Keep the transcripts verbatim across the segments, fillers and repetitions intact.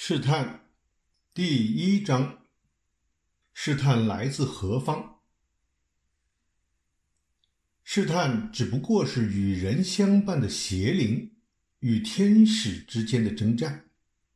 试探第一章，试探来自何方？试探只不过是与人相伴的邪灵与天使之间的征战。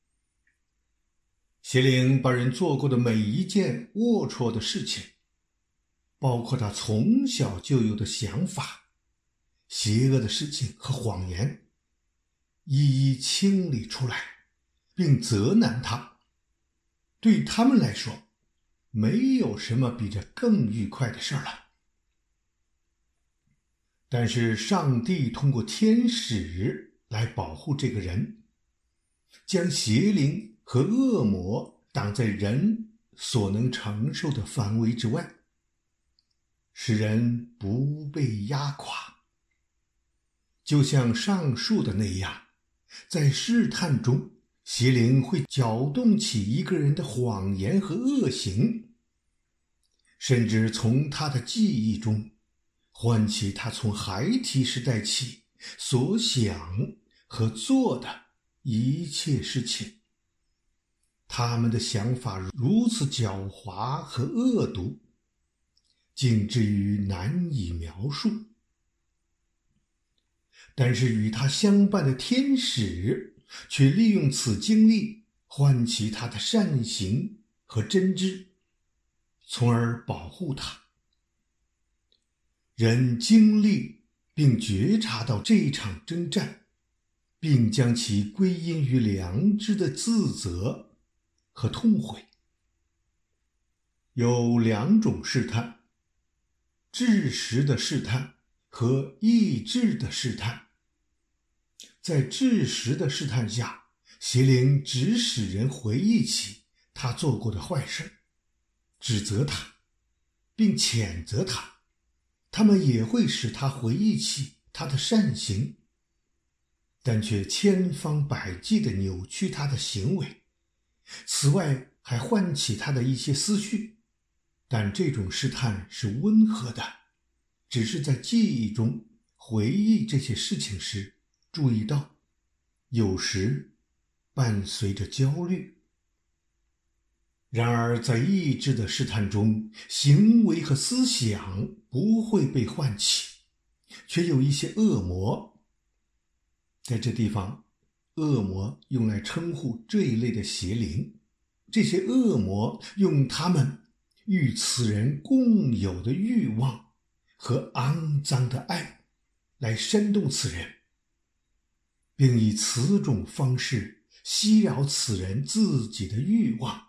邪灵把人做过的每一件龌龊的事情，包括他从小就有的想法、邪恶的事情和谎言，一一清理出来，并责难他。对他们来说，没有什么比这更愉快的事了。但是上帝通过天使来保护这个人，将邪灵和恶魔挡在人所能承受的范围之外，使人不被压垮。就像上述的那样，在试探中，邪灵会搅动起一个人的谎言和恶行，甚至从他的记忆中唤起他从孩提时代起所想和做的一切事情。他们的想法如此狡猾和恶毒，竟至于难以描述。但是与他相伴的天使却利用此经历唤起他的善行和真知，从而保护他。人经历并觉察到这一场征战，并将其归因于良知的自责和痛悔。有两种试探：知识的试探和意志的试探。在知识的试探下，邪灵只使人回忆起他做过的坏事，指责他，并谴责他。他们也会使他回忆起他的善行，但却千方百计地扭曲他的行为。此外，还唤起他的一些思绪，但这种试探是温和的，只是在记忆中回忆这些事情时注意到，有时伴随着焦虑。然而在意志的试探中，行为和思想不会被唤起，却有一些恶魔。在这地方，恶魔用来称呼这一类的邪灵。这些恶魔用他们与此人共有的欲望和肮脏的爱来煽动此人，并以此种方式袭扰此人自己的欲望。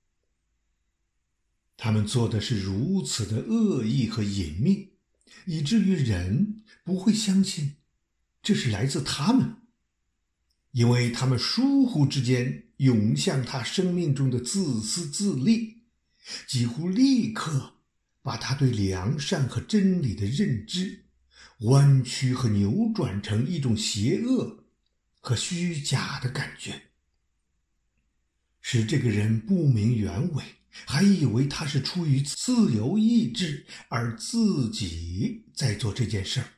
他们做的是如此的恶意和隐秘，以至于人不会相信这是来自他们，因为他们疏忽之间涌向他生命中的自私自利，几乎立刻把他对良善和真理的认知弯曲和扭转成一种邪恶和虚假的感觉，使这个人不明原委，还以为他是出于自由意志而自己在做这件事儿。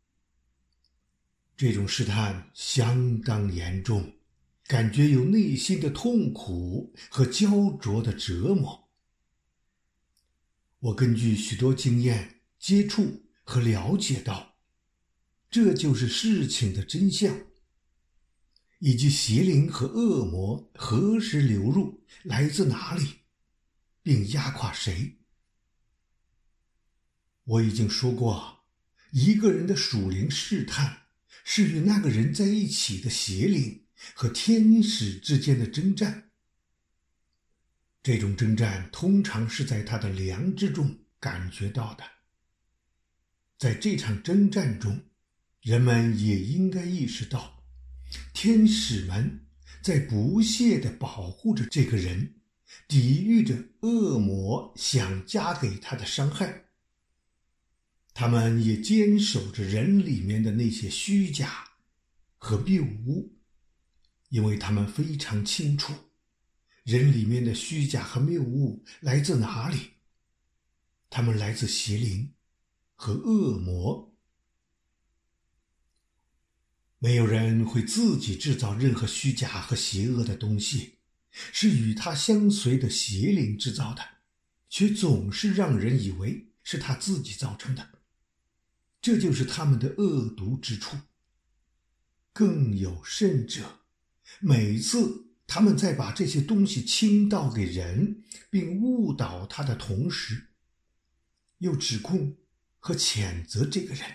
这种试探相当严重，感觉有内心的痛苦和焦灼的折磨。我根据许多经验接触和了解到，这就是事情的真相，以及邪灵和恶魔何时流入，来自哪里，并压垮谁。我已经说过，一个人的属灵试探是与那个人在一起的邪灵和天使之间的征战。这种征战通常是在他的良知中感觉到的。在这场征战中，人们也应该意识到，天使们在不懈地保护着这个人，抵御着恶魔想加给他的伤害。他们也坚守着人里面的那些虚假和谬误，因为他们非常清楚人里面的虚假和谬误来自哪里。他们来自邪灵和恶魔。没有人会自己制造任何虚假和邪恶的东西， 是与他相随的邪灵制造的，却总是让人以为是他自己造成的。这就是他们的恶毒之处。更有甚者，每次他们在把这些东西倾倒给人，并误导他的同时，又指控和谴责这个人。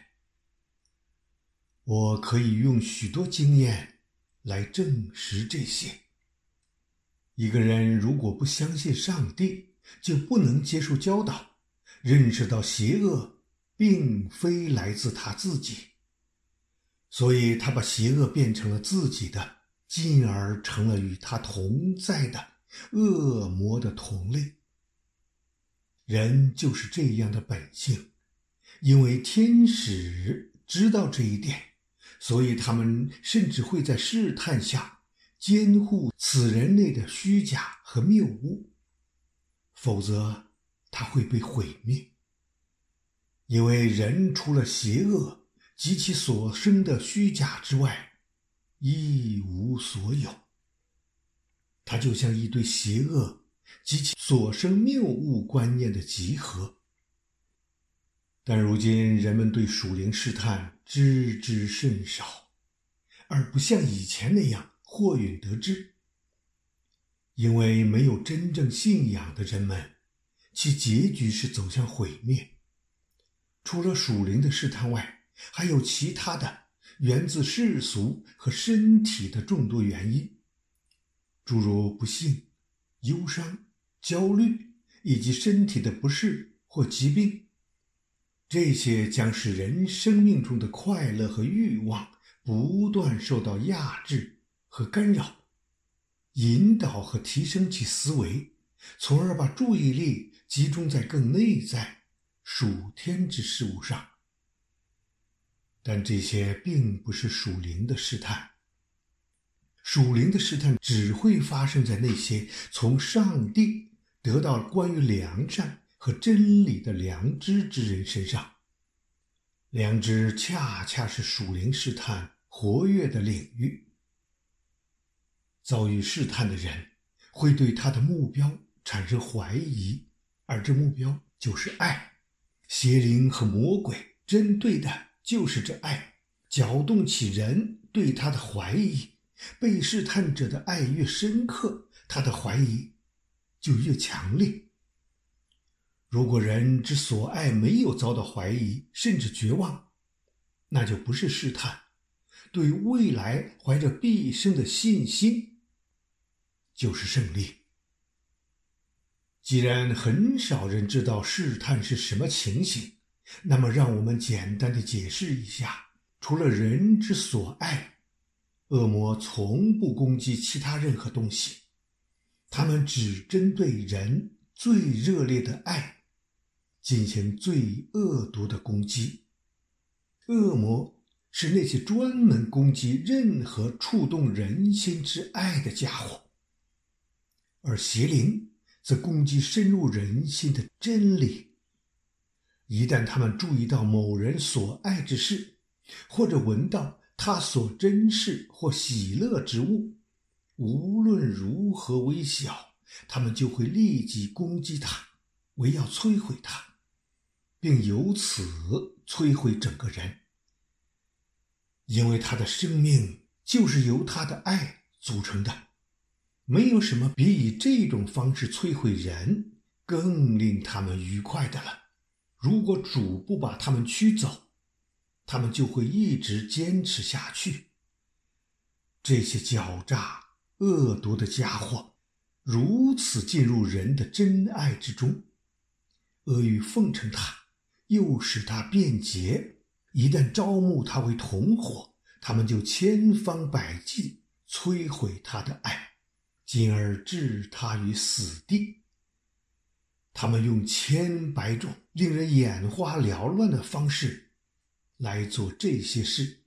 我可以用许多经验来证实这些。一个人如果不相信上帝，就不能接受教导，认识到邪恶并非来自他自己，所以他把邪恶变成了自己的，进而成了与他同在的恶魔的同类。人就是这样的本性，因为天使知道这一点，所以他们甚至会在试探下监护此人类的虚假和谬误，否则他会被毁灭。因为人除了邪恶及其所生的虚假之外，一无所有。它就像一堆邪恶及其所生谬误观念的集合。但如今人们对属灵试探知之甚少，而不像以前那样或允得知。因为没有真正信仰的人们，其结局是走向毁灭。除了属灵的试探外，还有其他的源自世俗和身体的众多原因，诸如不幸、忧伤、焦虑以及身体的不适或疾病。这些将使人生命中的快乐和欲望不断受到压制和干扰，引导和提升其思维，从而把注意力集中在更内在属天之事物上。但这些并不是属灵的试探。属灵的试探只会发生在那些从上帝得到关于良善和真理的良知之人身上。良知恰恰是属灵试探活跃的领域。遭遇试探的人会对他的目标产生怀疑，而这目标就是爱。邪灵和魔鬼针对的就是这爱，搅动起人对他的怀疑。被试探者的爱越深刻，他的怀疑就越强烈。如果人之所爱没有遭到怀疑，甚至绝望，那就不是试探，对未来怀着毕生的信心就是胜利。既然很少人知道试探是什么情形，那么让我们简单的解释一下。除了人之所爱，恶魔从不攻击其他任何东西，他们只针对人最热烈的爱进行最恶毒的攻击。恶魔是那些专门攻击任何触动人心之爱的家伙，而邪灵则攻击深入人心的真理。一旦他们注意到某人所爱之事，或者闻到他所珍视或喜乐之物，无论如何微小，他们就会立即攻击他，为要摧毁他，并由此摧毁整个人。因为他的生命就是由他的爱组成的，没有什么比以这种方式摧毁人更令他们愉快的了。如果主不把他们驱走，他们就会一直坚持下去。这些狡诈、恶毒的家伙如此进入人的真爱之中，阿谀奉承他，又使他变节。一旦招募他为同伙，他们就千方百计摧毁他的爱，进而置他于死地。他们用千百种令人眼花缭乱的方式来做这些事。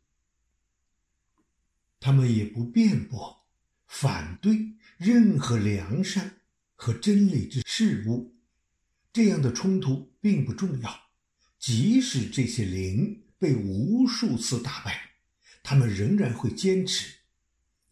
他们也不辩驳、反对任何良善和真理之事物。这样的冲突并不重要，即使这些灵被无数次打败，他们仍然会坚持，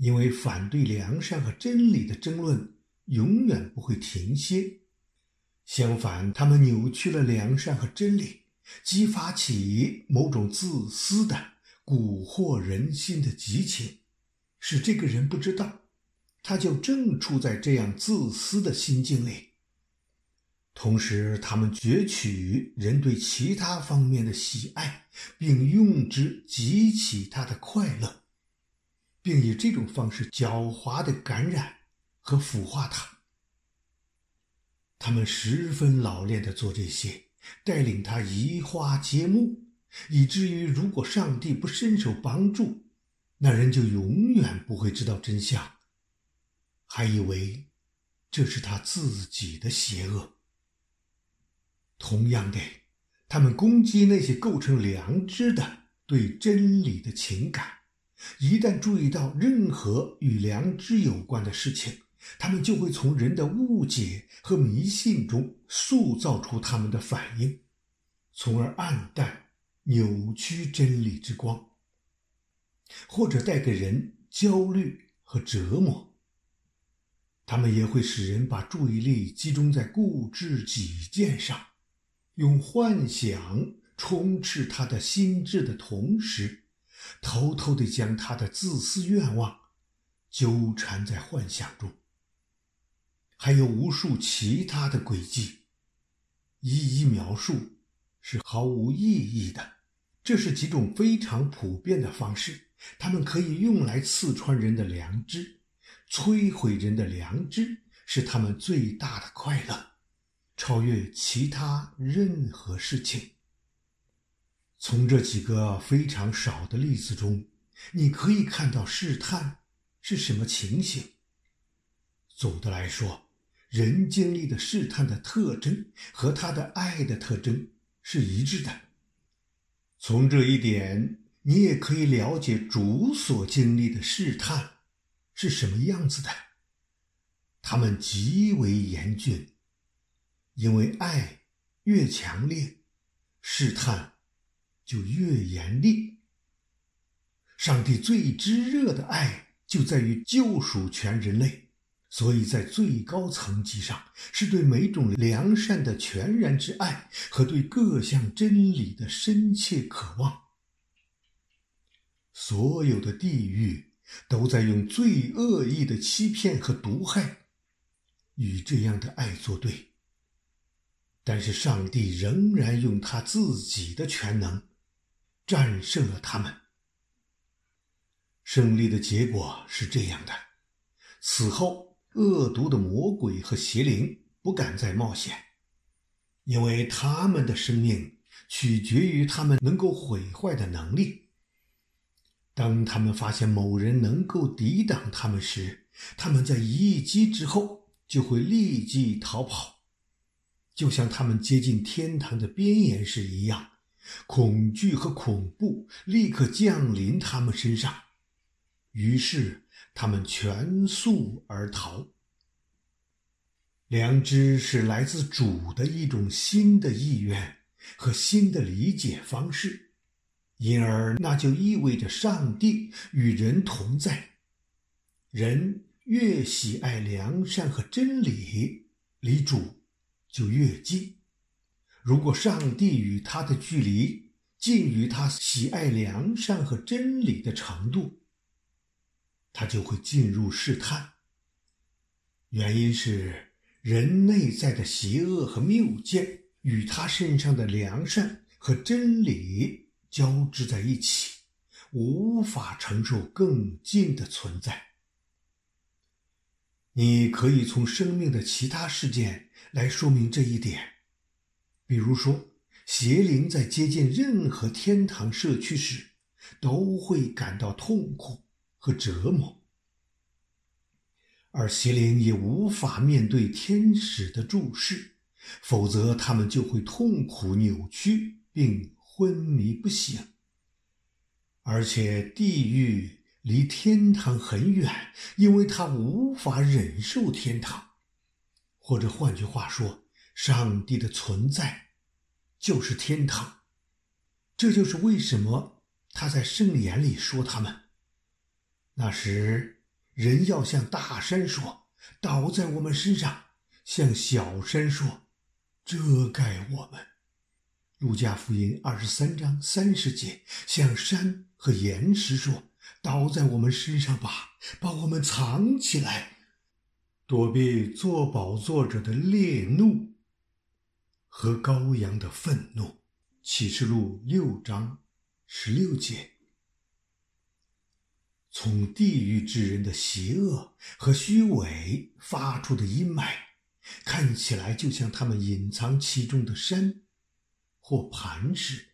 因为反对良善和真理的争论永远不会停歇。相反，他们扭曲了良善和真理，激发起某种自私的、蛊惑人心的激情，使这个人不知道，他就正处在这样自私的心境里。同时，他们攫取人对其他方面的喜爱，并用之激起他的快乐，并以这种方式狡猾地感染和腐化他。他们十分老练地做这些，带领他移花接木，以至于如果上帝不伸手帮助，那人就永远不会知道真相，还以为这是他自己的邪恶。同样的，他们攻击那些构成良知的对真理的情感，一旦注意到任何与良知有关的事情，他们就会从人的误解和迷信中塑造出他们的反应，从而暗淡扭曲真理之光，或者带给人焦虑和折磨。他们也会使人把注意力集中在固执己见上，用幻想充斥他的心智的同时，偷偷地将他的自私愿望纠缠在幻想中。还有无数其他的诡计，一一描述是毫无意义的。这是几种非常普遍的方式，它们可以用来刺穿人的良知，摧毁人的良知是他们最大的快乐，超越其他任何事情。从这几个非常少的例子中，你可以看到试探是什么情形。总的来说，人经历的试探的特征和他的爱的特征是一致的。从这一点，你也可以了解主所经历的试探是什么样子的。他们极为严峻，因为爱越强烈，试探就越严厉。上帝最炙热的爱就在于救赎全人类，所以在最高层级上是对每种良善的全然之爱和对各项真理的深切渴望。所有的地狱都在用最恶意的欺骗和毒害与这样的爱作对，但是上帝仍然用他自己的全能战胜了他们。胜利的结果是这样的：此后恶毒的魔鬼和邪灵不敢再冒险，因为他们的生命取决于他们能够毁坏的能力。当他们发现某人能够抵挡他们时，他们在一击之后就会立即逃跑，就像他们接近天堂的边沿时一样，恐惧和恐怖立刻降临他们身上，于是他们全速而逃。良知是来自主的一种新的意愿和新的理解方式，因而那就意味着上帝与人同在。人越喜爱良善和真理，离主就越近。如果上帝与他的距离近于他喜爱良善和真理的程度，他就会进入试探。原因是人内在的邪恶和谬见与他身上的良善和真理交织在一起，无法承受更近的存在。你可以从生命的其他事件来说明这一点，比如说，邪灵在接近任何天堂社区时，都会感到痛苦和折磨，而邪灵也无法面对天使的注视，否则他们就会痛苦扭曲并昏迷不醒。而且地狱离天堂很远，因为他无法忍受天堂。或者换句话说，上帝的存在就是天堂。这就是为什么他在圣言里说他们。那时人要向大山说，倒在我们身上，向小山说，遮盖我们。路加福音二十三章三十节，向山和岩石说，倒在我们身上吧，把我们藏起来，躲避坐宝座者的烈怒和羔羊的愤怒。启示录六章十六节。从地狱之人的邪恶和虚伪发出的阴霾，看起来就像他们隐藏其中的山或磐石。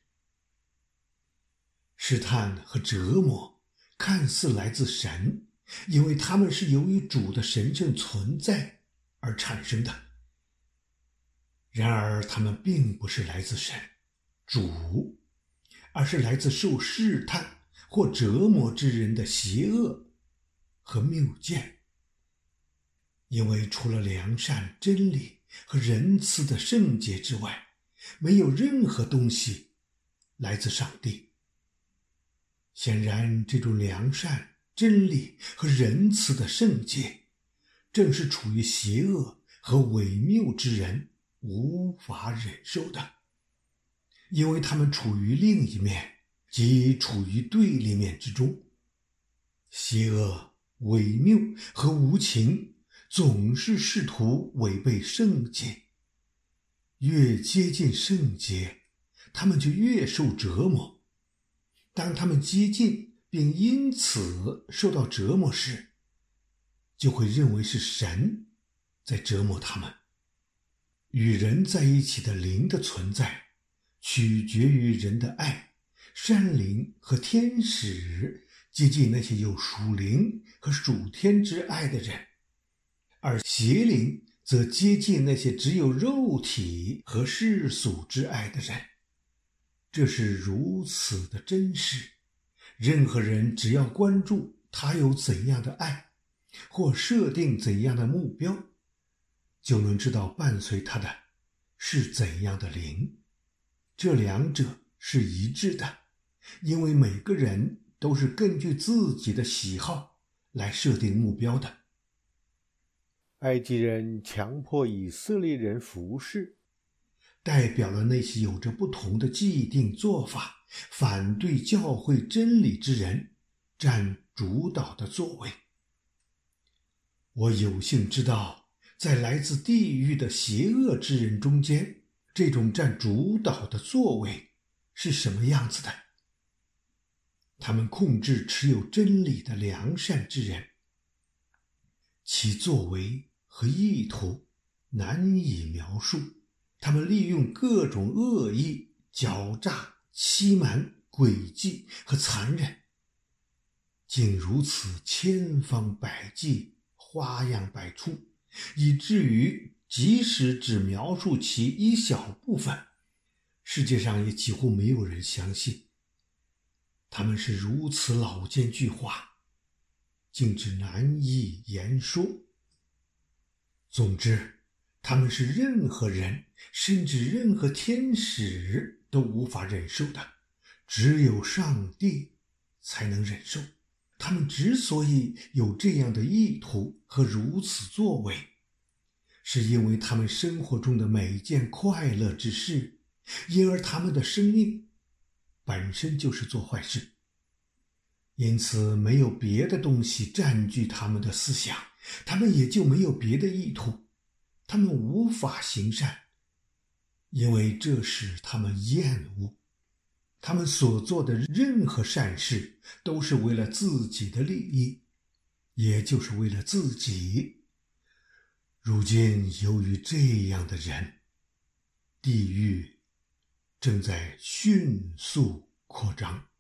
试探和折磨看似来自神，因为他们是由于主的神圣存在而产生的。然而他们并不是来自神主，而是来自受试探或折磨之人的邪恶和谬见。因为除了良善、真理和仁慈的圣洁之外，没有任何东西来自上帝。显然，这种良善、真理和仁慈的圣洁，正是处于邪恶和伪谬之人无法忍受的，因为他们处于另一面，即处于对立面之中。邪恶、伪谬和无情总是试图违背圣洁，越接近圣洁，他们就越受折磨。当他们接近并因此受到折磨时，就会认为是神在折磨他们。与人在一起的灵的存在取决于人的爱。善灵和天使接近那些有属灵和属天之爱的人，而邪灵则接近那些只有肉体和世俗之爱的人。这是如此的真实，任何人只要关注他有怎样的爱，或设定怎样的目标，就能知道伴随他的是怎样的灵。这两者是一致的，因为每个人都是根据自己的喜好来设定目标的。 埃及人强迫以色列人服侍， 代表了那些有着不同的既定做法，反对教会真理之人占主导的座位。我有幸知道，在来自地狱的邪恶之人中间，这种占主导的座位是什么样子的。他们控制持有真理的良善之人，其作为和意图难以描述。他们利用各种恶意、狡诈、欺瞒、诡计和残忍，竟如此千方百计、花样百出，以至于即使只描述其一小部分，世界上也几乎没有人相信。他们是如此老奸巨猾，竟至难以言说。总之，他们是任何人，甚至任何天使都无法忍受的，只有上帝才能忍受。他们之所以有这样的意图和如此作为，是因为他们生活中的每件快乐之事，因而他们的生命本身就是做坏事。因此没有别的东西占据他们的思想，他们也就没有别的意图。他们无法行善，因为这使他们厌恶。他们所做的任何善事都是为了自己的利益，也就是为了自己。如今由于这样的人，地狱正在迅速扩张。